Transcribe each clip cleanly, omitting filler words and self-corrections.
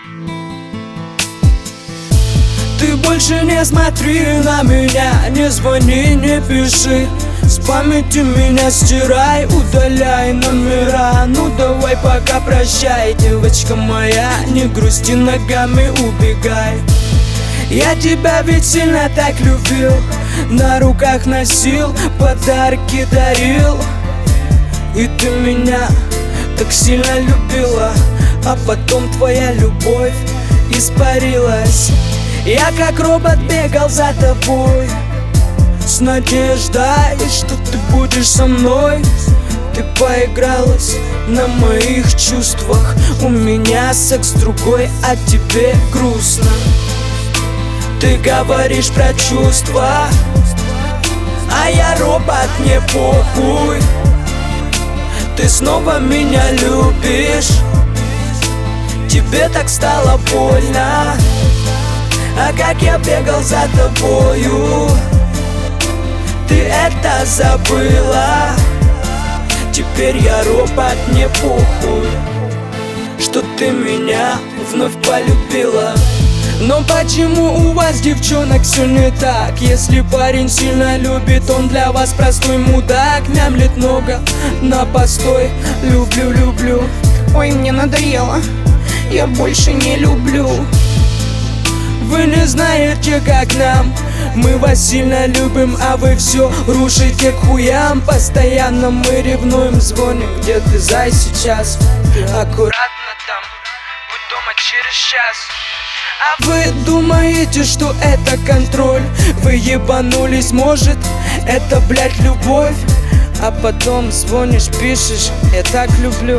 Ты больше не смотри на меня, не звони, не пиши. С памяти меня стирай, удаляй номера. Ну давай пока прощай, девочка моя, не грусти, ногами убегай. Я тебя ведь сильно так любил, на руках носил, подарки дарил. И ты меня так сильно любила, а потом твоя любовь испарилась. Я как робот бегал за тобой, с надеждой, что ты будешь со мной. Ты поигралась на моих чувствах, у меня секс другой, а тебе грустно. Ты говоришь про чувства, а я робот, мне похуй. Ты снова меня любишь, тебе так стало больно. А как я бегал за тобою, ты это забыла. Теперь я робот, мне похуй, что ты меня вновь полюбила. Но почему у вас, девчонок, все не так? Если парень сильно любит, он для вас простой мудак. Мямлит много на постой, люблю, люблю. Ой, мне надоело, я больше не люблю. Вы не знаете, как нам, мы вас сильно любим, а вы все рушите к хуям. Постоянно мы ревнуем, звоним, где ты, зай, сейчас? Аккуратно там, будь дома через час. А вы думаете, что это контроль? Вы ебанулись, может, это, блядь, любовь? А потом звонишь, пишешь, я так люблю,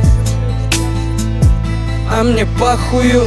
а мне похую.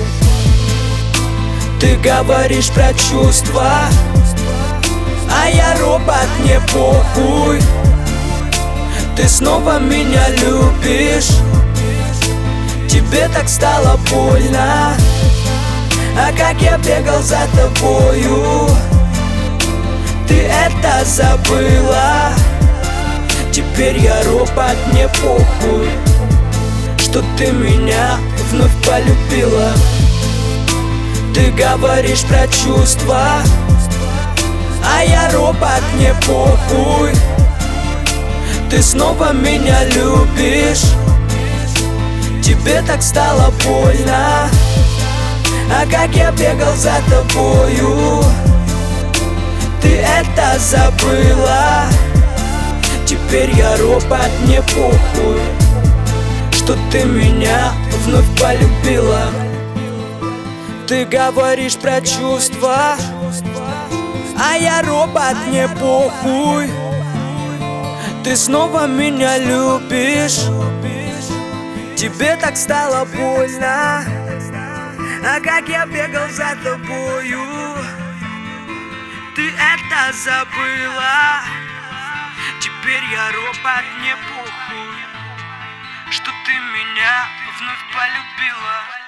Ты говоришь про чувства, а я робот, мне похуй. Ты снова меня любишь, тебе так стало больно. А как я бегал за тобою, ты это забыла. Теперь я робот, мне похуй, что ты меня вновь полюбила. Ты говоришь про чувства, а я робот, мне похуй. Ты снова меня любишь, тебе так стало больно. А как я бегал за тобою, ты это забыла. Теперь я робот, мне похуй, что ты меня вновь полюбила. Ты говоришь про чувства, а я робот, мне похуй. Ты снова меня любишь, тебе так стало больно. А как я бегал за тобою, ты это забыла. Теперь я робот, мне похуй, что ты меня вновь полюбила.